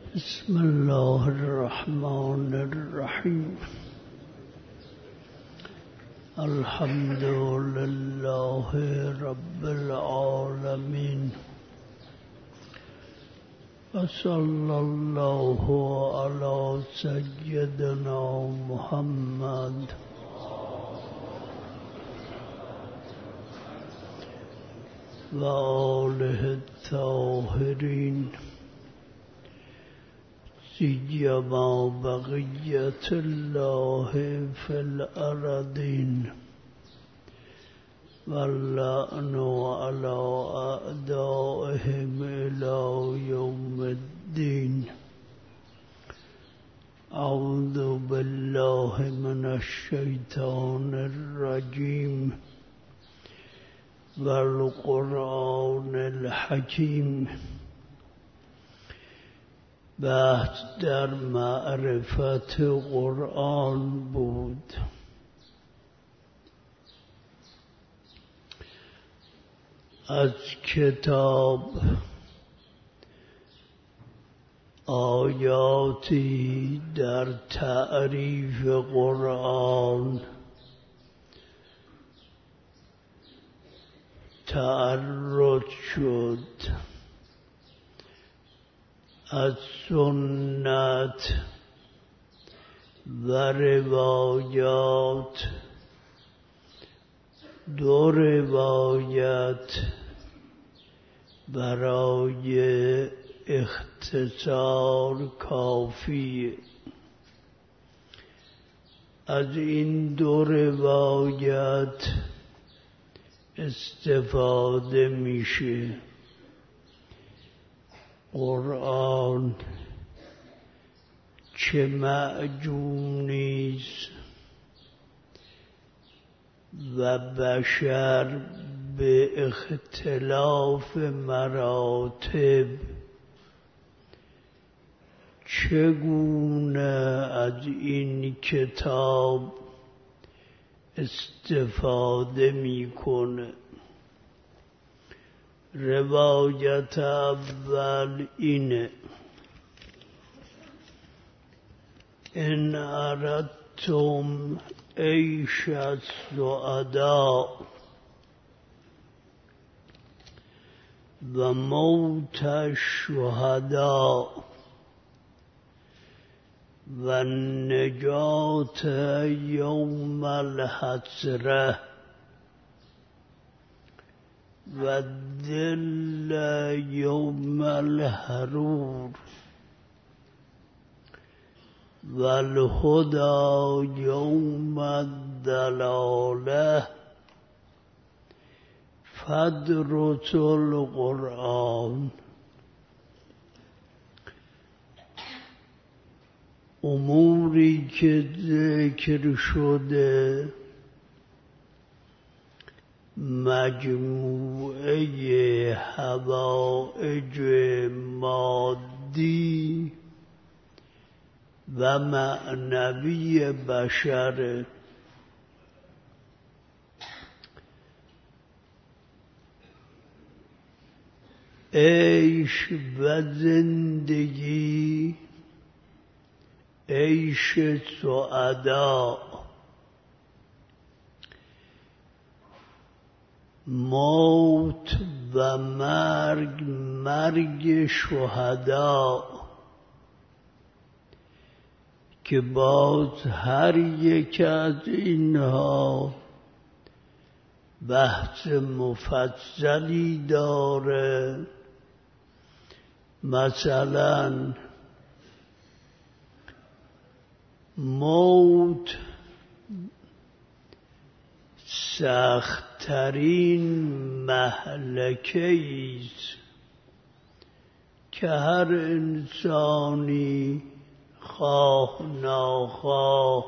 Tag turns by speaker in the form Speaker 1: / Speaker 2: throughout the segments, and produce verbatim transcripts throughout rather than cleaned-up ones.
Speaker 1: بسم الله الرحمن الرحیم. الحمد لله رب العالمین و صلی الله علی سیدنا محمد و آله الطاهرین سیما بقیت الله فی الارضین واللعن علی اعدائهم الی یوم الدین. اعوذ بالله من الشیطان الرجیم والقرآن الحکیم. بحث در معرفت قرآن بود. از کتاب آیاتی در تعریف قرآن تعرض شد، از سنت و روایات دو روایت برای اختصار کافی. از این دو روایت استفاده میشه. قرآن چه معجونیست و بشر به اختلاف مراتب چگونه از این کتاب استفاده میکنه. روایت اول اینه: ان اردتم عیش السعداء و موت الشهداء و نجات یوم الحسرة و دل یوم الحرور و الهدى یوم الدلاله فادرسوا القرآن. اموری که ذکر شده مجموعه حوائج مادی و معنوی بشر. عیش و زندگی، عیش سعدا، موت و مرگ، مرگ شهدا، که باز هر یک از اینها بحث مفصلی داره. مثلا موت سخت‌ترین مهلکه‌ای است که هر انسانی خواه ناخواه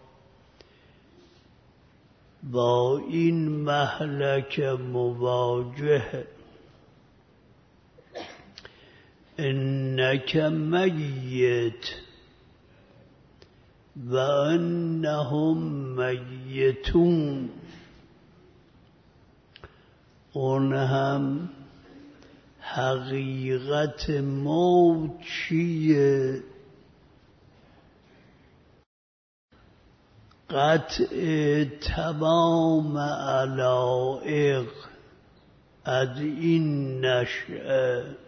Speaker 1: با این مهلکه مواجه. انک میت و انهم میتون. اون هم حقیقت موت چیه؟ قطع تمام علایق از این نشأه،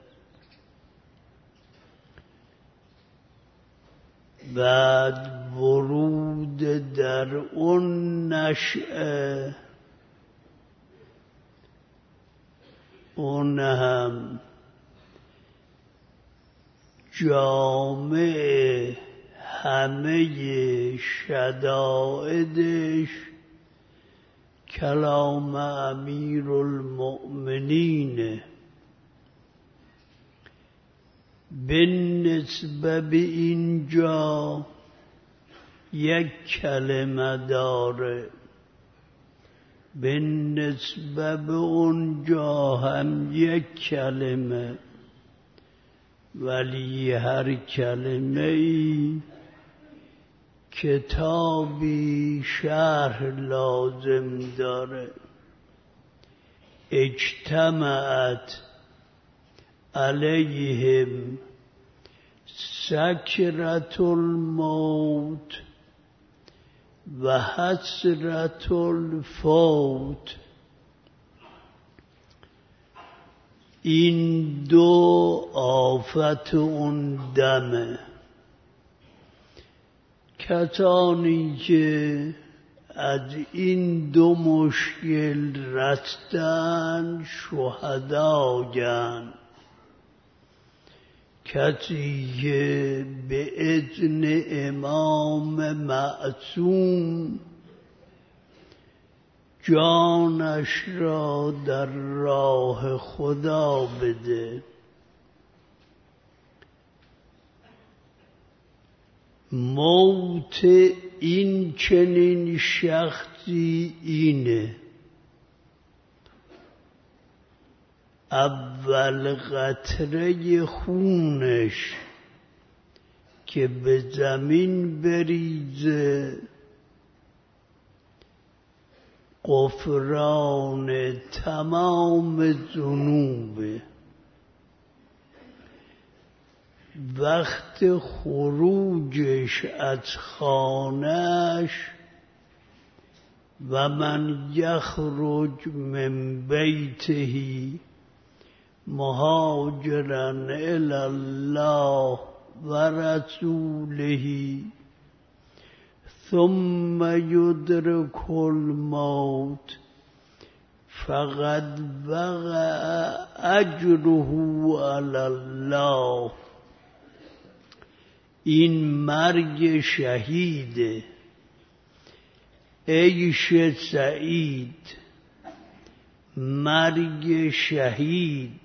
Speaker 1: بعد ورود در اون نشأه، اون هم جامع همه شدائدش کلام امیر المؤمنین. بالنسبه به اینجا یک کلمه داره، بالنسبه به اونجا هم یک کلمه، ولی هر کلمه ای کتابی شرح لازم داره. اجتمعت علیهم سکرة الموت و حسرة الفوت. این دو آفت اون دمه. کسانی که از این دو مشکل رستن شهداگن، کسی که به اذن امام معصوم جانش را در راه خدا بده. موت این چنین شخصی اینه: اول قطره خونش که به زمین بریزه غفران تمام ذنوبه. وقت خروجش از خانه‌اش و من یخرج من بیته مهاجرا الی الله و رسوله ثم یدرک الموت فقد وقع اجره علی الله. این مرگ شهیده، عیش سعید، مرگ شهید.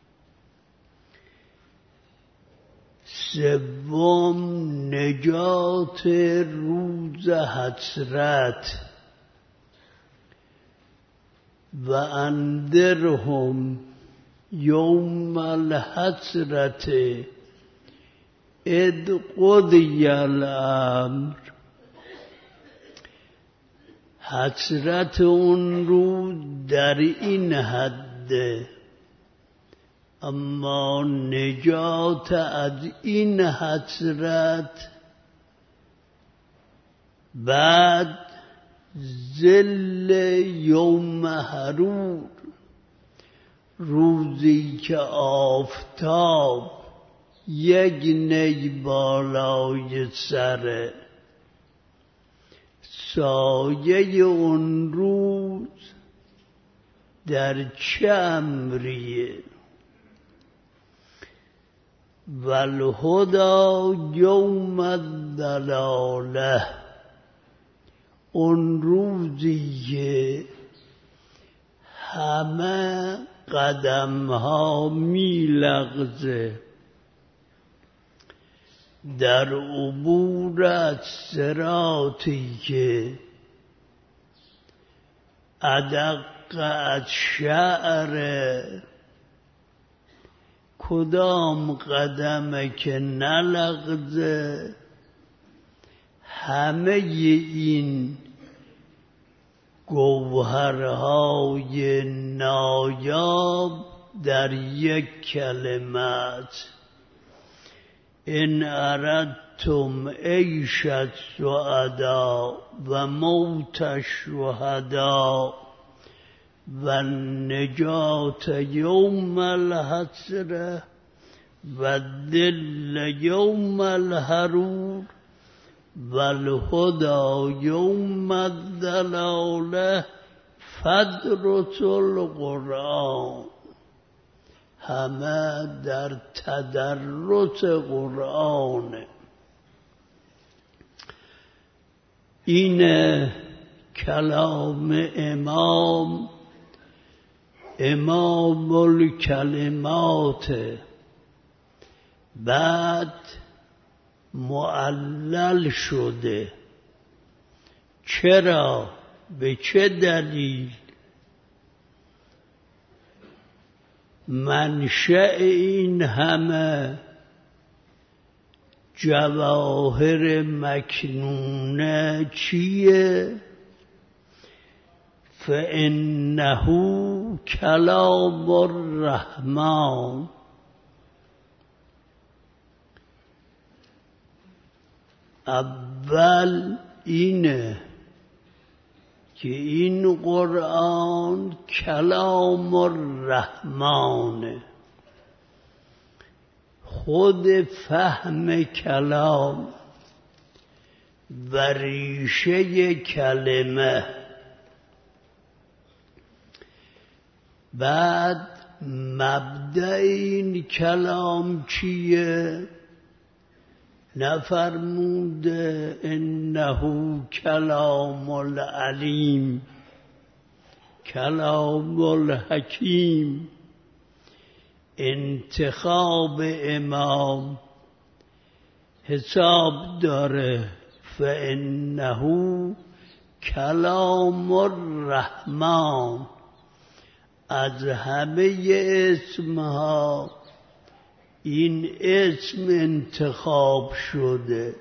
Speaker 1: سوم نجات روز حسرت و انذرهم یوم الحسرت اذ قضی الامر. حسرت اون روز در این حده، اما نجات از این حسرت بعد ظل یوم حرور، روزی که آفتاب یک نی بالای سره. سایه اون روز در چه امریه؟ والهدی یوم الضلاله، اون روزی که همه قدم ها می لغزه در عبور از صراطی که ادق از شعر، کدام قدمه که نلغزه. همه این گوهرهای نایاب در یک کلمت ان اردتم عیش السعدا و موت الشهدا و نجات یوم الحسره و دل یوم الحرور و الهدى یوم الدلاله فدرس القرآن. همه در تدرس قرآن. این کلام امام امام الکلمات، بعد معلل شده. چرا؟ به چه دلیل؟ منشأ این همه جواهر مکنونه چیه؟ فإنه کلام الرحمن. اول اینه که این قرآن کلام الرحمن. خود فهم کلام و ریشه کلمه. بعد مبدأ این کلام چیه؟ نفرموده انه کلام العلیم، کلام الحکیم. انتخاب امام حساب داره. فانه کلام الرحمن. از همه اسمها این اسم انتخاب شده.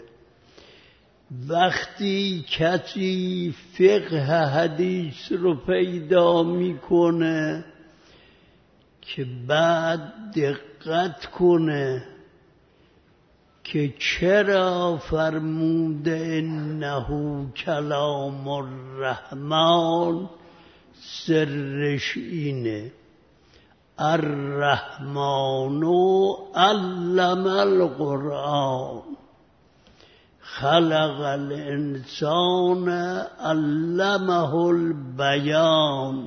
Speaker 1: وقتی کسی فقه حدیث رو پیدا میکنه که بعد دقت کنه که چرا فرموده انه کلام الرحمن، سرش اینه الرحمن علم القرآن خلق الانسان علمه البیان.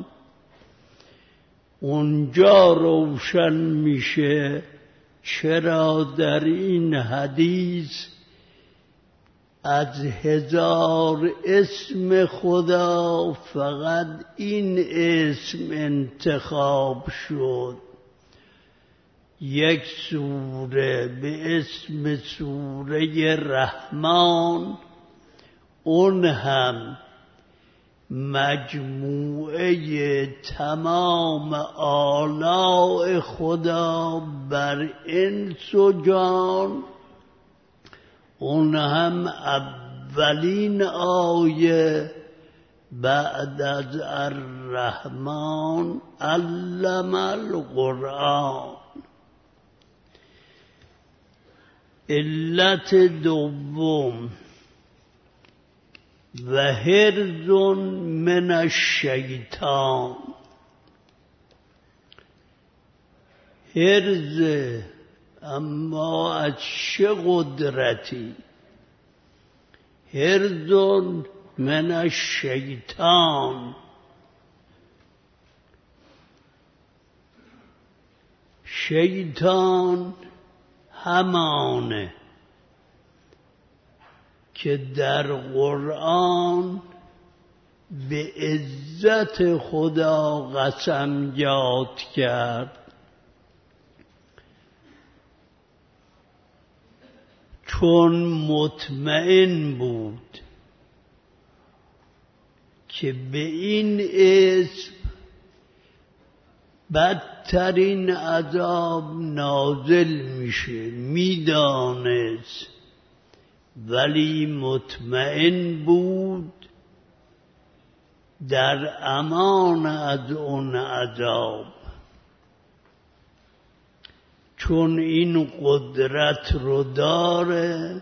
Speaker 1: اونجا روشن میشه چرا در این حدیث از هزار اسم خدا فقط این اسم انتخاب شد. یک سوره به اسم سوره رحمان، اون هم مجموعه تمام آلاء خدا بر انس و جان. اون هم اولین آیه بعد از الرحمن علم القرآن. علت دوم و حرز من الشیطان. حرز اما از چه قدرتی؟ حرز من الشیطان. شیطان همانه که در قرآن به عزت خدا قسم یاد کرد. چون مطمئن بود که به این اسم بدترین عذاب نازل میشه، میدانست، ولی مطمئن بود در امان از اون عذاب. چون این قدرت رو داره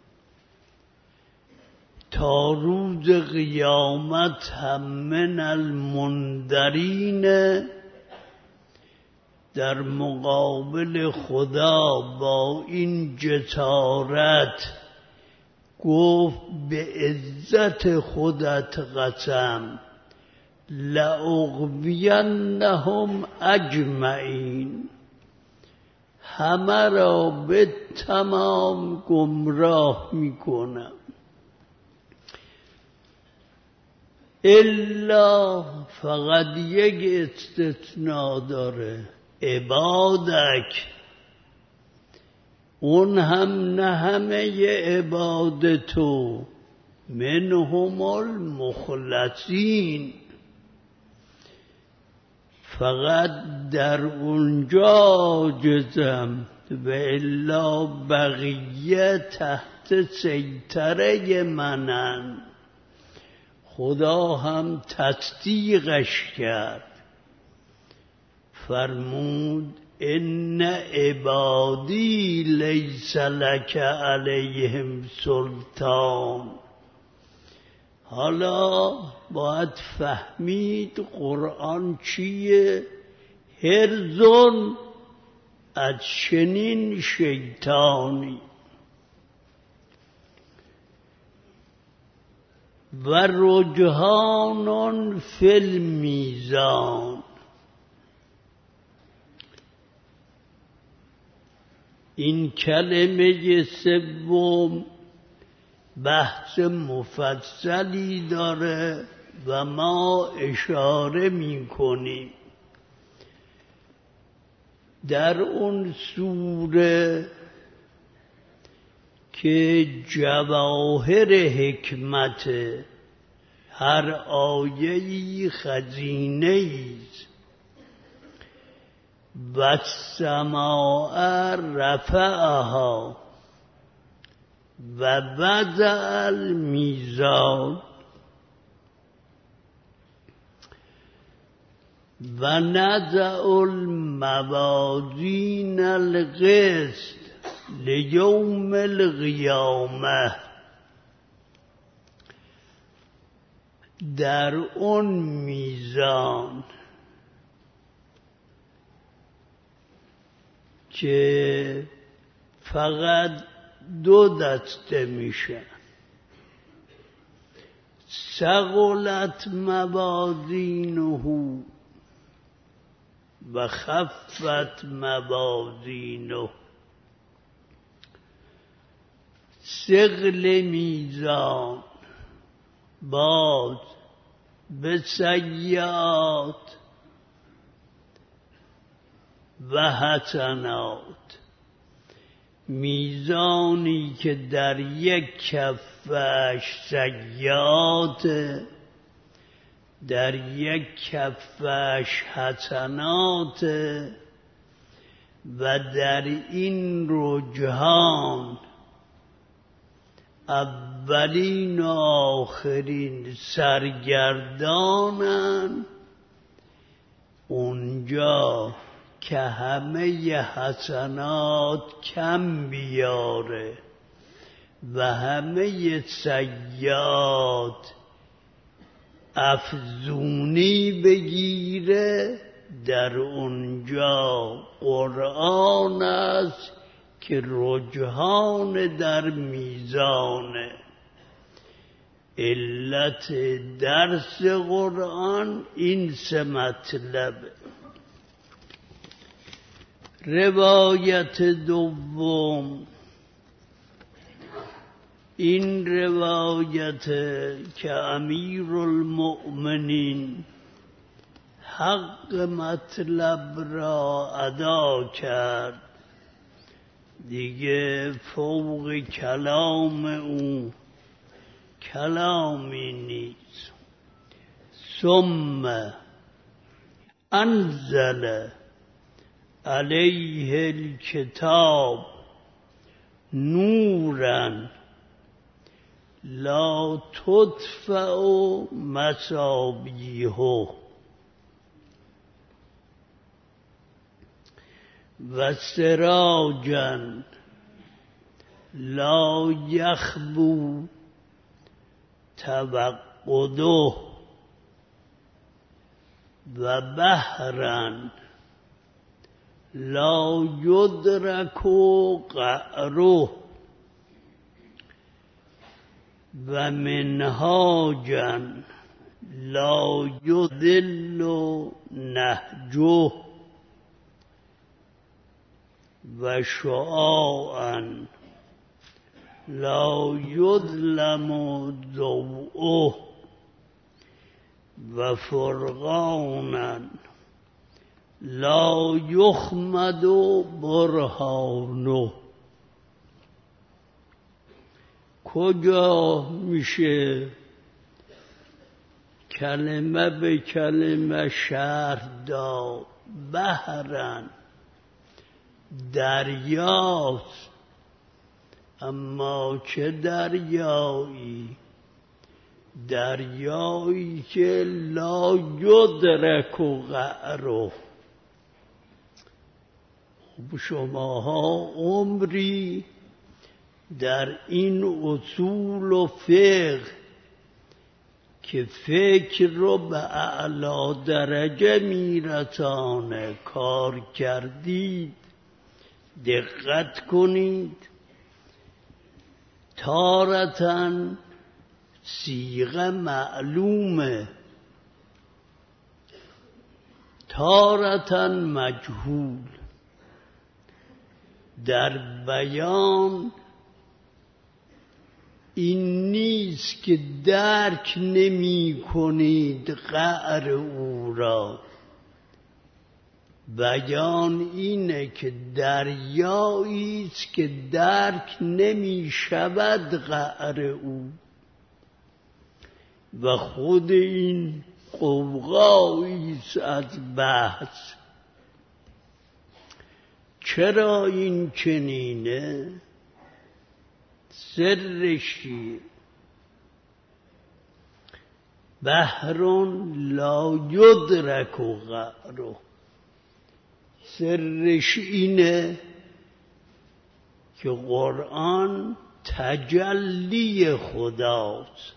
Speaker 1: تا روز قیامت هم من المنذرین در مقابل خدا با این جسارت گفت به عزت خودت قسم لأغوینهم اجمعین، همه را به تمام گمراه میکنم الا، فقط یک استثناء داره، عبادک، اون هم نه همه عبادتو، منهم المخلصین، فقط در اونجا عاجزم و الا بقیه تحت سیطره منن. خدا هم تصدیقش کرد، فرمود ان عبادی لیس لک علیهم سلطان. حالا باید فهمید قرآن چیه؟ هرزون از چنین شیطانی. و رجحان فی المیزان، این کلمه سوم بحث مفصلی داره و ما اشاره می کنیم. در اون سوره که جواهر حکمت هر آیه‌ای خزینه‌ای و السماء رفعها و وضع المیزان و نضع الموازین القسط لیوم القیامه. در اون میزان که فقط دو دسته میشه، ثقلت موازینه و خفت موازینه. ثقل میزان باز به سیئات و حسنات، میزانی که در یک کفش سیئات، در یک کفش حسنات، و در این رجحان اولین و آخرین سرگردانن. اونجا که همه حسنات کم بیاره و همه سیئات افزونی بگیره، در اونجا قرآن است که رجحان در میزانه. علت درس قرآن این سه مطلب. روایت دوم، این روایت که امیر المؤمنین حق مطلب را ادا کرد، دیگه فوق کلام او کلامی نیست. ثم انزل علیه الکتاب نورا لا تطفئ مصابیحه. و سراجا لا یخبو توقده و بحرا لا یدرک قعره و منهاجا لا یضل نهجه و شعاعا لا یظلم ضوءه و فرقانا لا یخمد برهانه. کجا میشه کلمه به کلمه شرح داد؟ بحرن دریاست، اما چه دریایی؟ دریایی که لا یدرک قعره. خب شماها عمری در این اصول و فقه که فکر رو به اعلی درجه میرسانه کار کردید، دقت کنید. تارتاً صیغه معلومه، تارتاً مجهول. در بیان این نیست که درک نمی کنید قعر او را. بیان اینه که دریایی است که درک نمی شود قعر او، و خود این قوقایی است از بحث. چرا این چنینه؟ سرش چیه؟ بحر لا یدرک قعره. سرش اینه که قرآن تجلی خداست،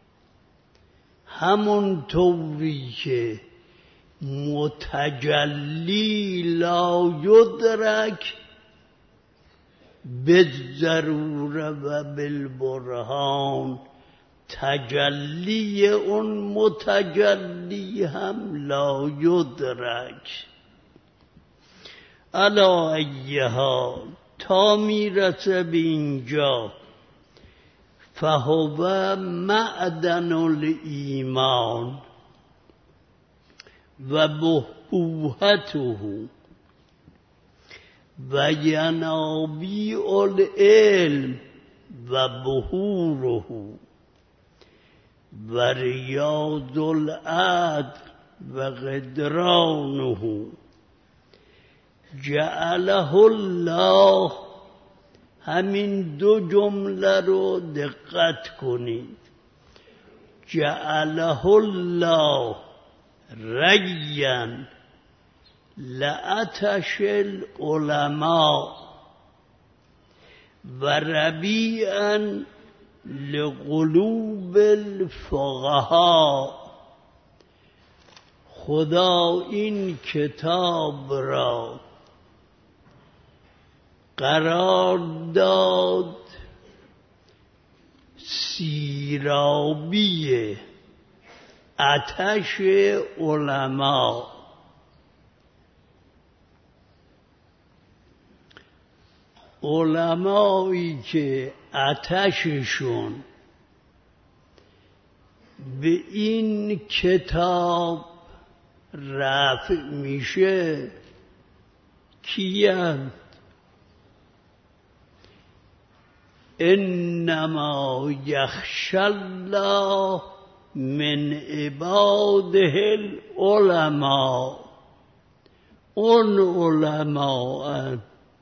Speaker 1: همون طوری که متجلی لا یدرک بالضروره و بالبرهان، تجلی اون متجلی هم لا یدرک. علا ای حال تا میرسه به اینجا، فهو معدن الایمان و بحبوحته و ینابیع العلم و بحوره و ریاض العدل و قدرانه. جعله الله، همین دو جمله رو دقت کنید. جعله الله ریا لعطش العلماء و ربیعا لقلوب الفقهاء. خدا این کتاب را قرار داد سیرابی آتش علما. علمایی که آتششون به این کتاب رفع میشه، کیان؟ انما یخشی الله من عباده العلماء. اون علماء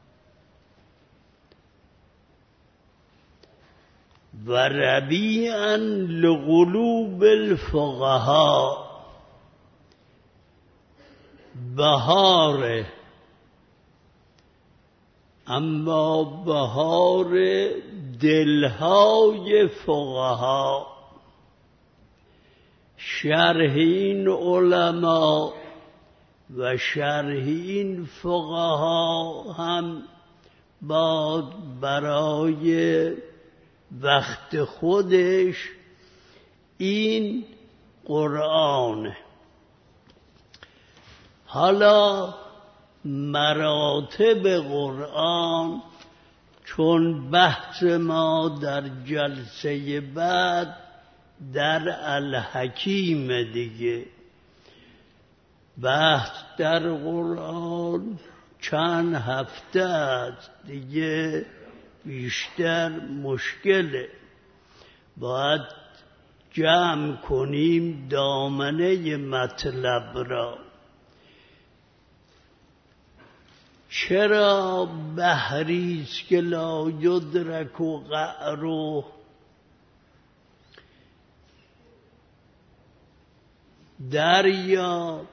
Speaker 1: و ربیعا لقلوب الفقهاء. بهار اما بهار دلهای فقها، شرح این علما و شرح این فقها هم باد برای وقت خودش این قرآن. حالا مراتب قرآن، چون بحث ما در جلسه بعد در الحکیم دیگه، بحث در قرآن چند هفته است دیگه، بیشتر مشکله. باید جمع کنیم دامنه مطلب را. چرا بحریست که لا یدرک و قعره؟ دریا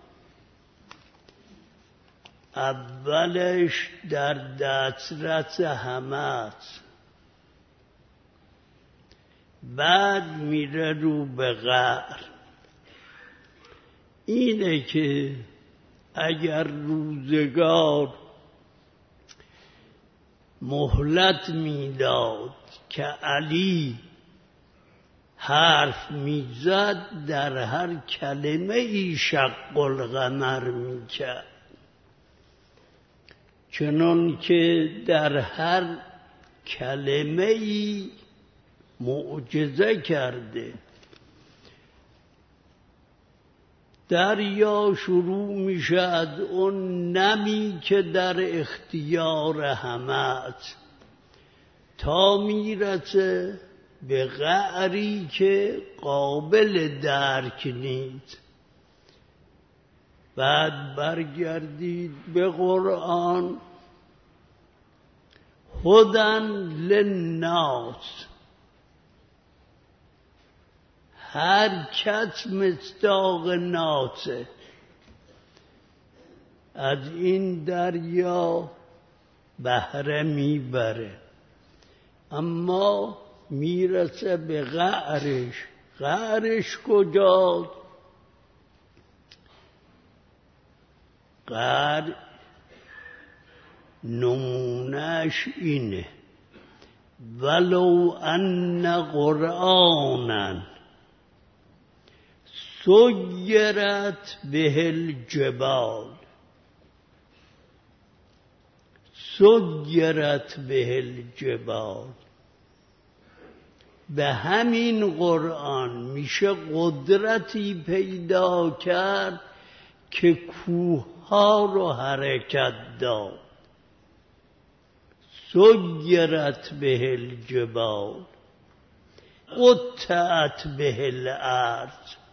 Speaker 1: اولش در دسترس همه است، بعد میره رو به قعر. اینه که اگر روزگار مهلت میداد که علی حرف میزد، در هر کلمه ای شق القمر میکرد، چنان که در هر کلمه ای معجزه کرده. دریا شروع میشد اون نمی که در اختیار همه است، تا میرسه به قعری که قابل درک نیست. بعد برگردید به قرآن. هدی للناس، هر کس مصداق ناسه از این دریا بهره میبره، اما میرسه به قعرش. قعرش کجاست؟ قعر نمونهش اینه: ولو ان قرآنا سیرت به الجبال، سیرت به الجبال. به همین قرآن میشه قدرتی پیدا کرد که کوه ها رو حرکت داد. سیرت به الجبال قطعت به الارض.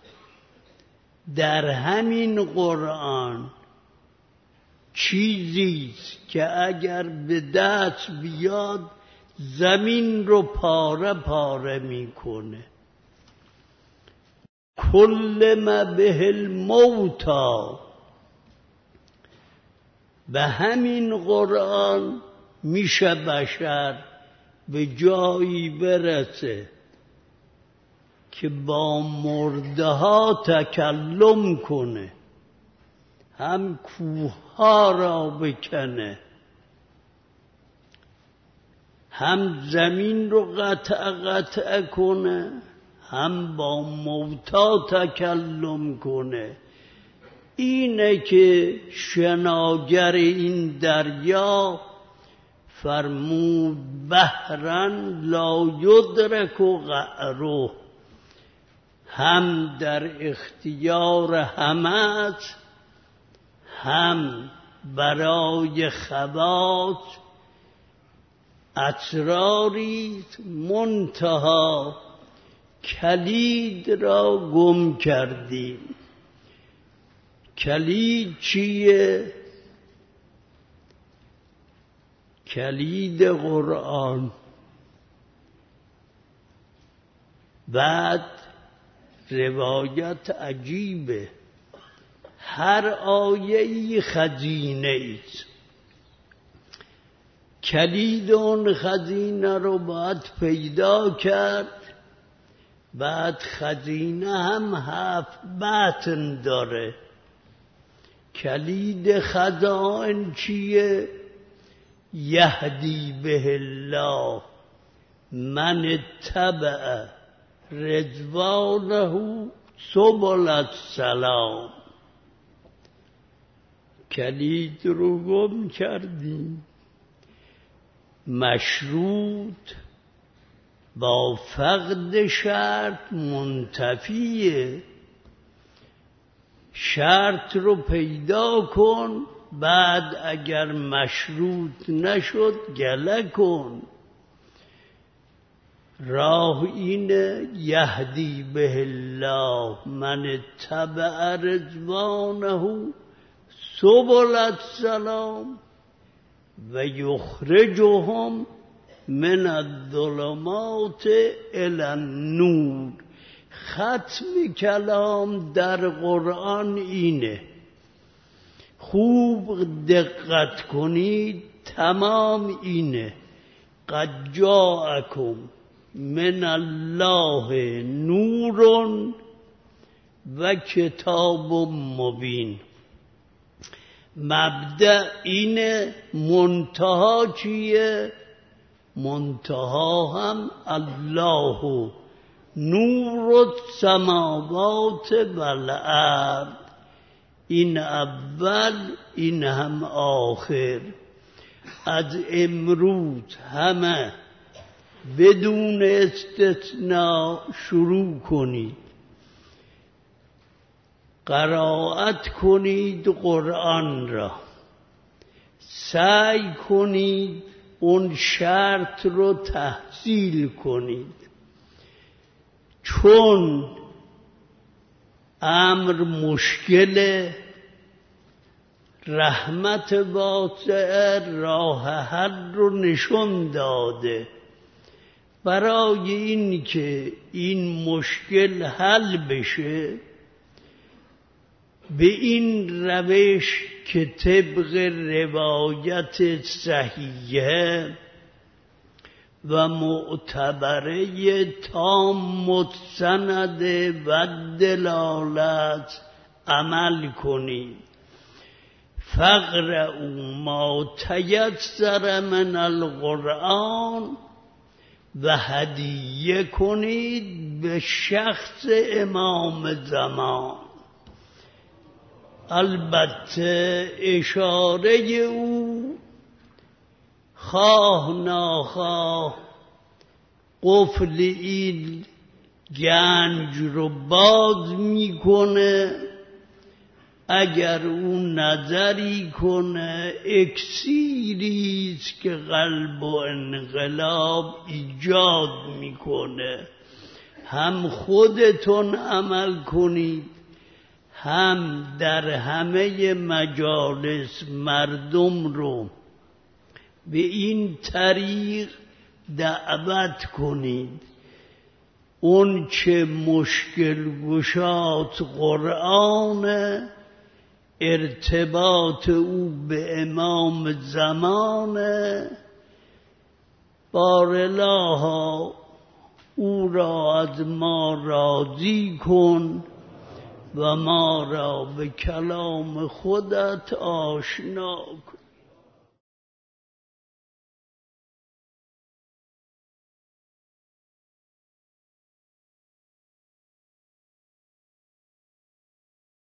Speaker 1: در همین قرآن چیزیست که اگر به دست بیاد زمین رو پاره پاره میکنه. کلم به الموتی، به همین قرآن میشه بشر به جایی برسه که با مرده ها تکلم کنه، هم کوه ها را بکنه، هم زمین رو قطع قطع کنه، هم با موتا تکلم کنه. اینه که شناگر این دریا فرمود بحرن لا یدرک و قعره، هم در اختیار همه است، هم برای خواص اسراری منتها کلید را گم کردیم. کلید چیه؟ کلید قرآن. بعد روایت عجیبه، هر آیه‌ای خزینه ایست کلید اون خزینه رو باید پیدا کرد. بعد خزینه هم هفت بطن داره. کلید خزائن چیه؟ یهدی به الله من اتبع رضوانه سبل السلام. کلید رو گم کردیم. مشروط با فقد شرط منتفیه. شرط رو پیدا کن، بعد اگر مشروط نشد گله کن. راه اینه یهدی به الله من اتبع رضوانه سبل السلام و یخرجهم من الظلمات الی النور. ختم کلام در قرآن اینه. خوب دقت کنید، تمام اینه. قد جاءکم من الله نور و کتاب مبین. مبدأ اینه، منتها چیه؟ منتها هم الله نور السماوات والارض. این اول، این هم آخر. از امروز همه بدون استثناء شروع کنید، قرائت کنید قرآن را، سعی کنید اون شرط رو تحصیل کنید. چون امر مشکل، رحمت واسعه راه حل رو نشون داده. برای این که این مشکل حل بشه، به این روش که طبق روایت صحیحه و معتبره تام مستند و دلالت عمل کنید. فقرؤوا ما تیسر من القرآن و هدیه کنید به شخص امام زمان. البته اشاره او خواه ناخواه قفل این گنج رو باز میکنه. اگر اون نظری کنه اکسیریست که قلب و انقلاب ایجاد میکنه، هم خودتون عمل کنید، هم در همه مجالس مردم رو به این طریق دعوت کنید. اون چه مشکل گشات قرآن، ارتباط او به امام زمانه. بارالله او را از ما راضی کن و ما را به کلام خودت آشنا کن.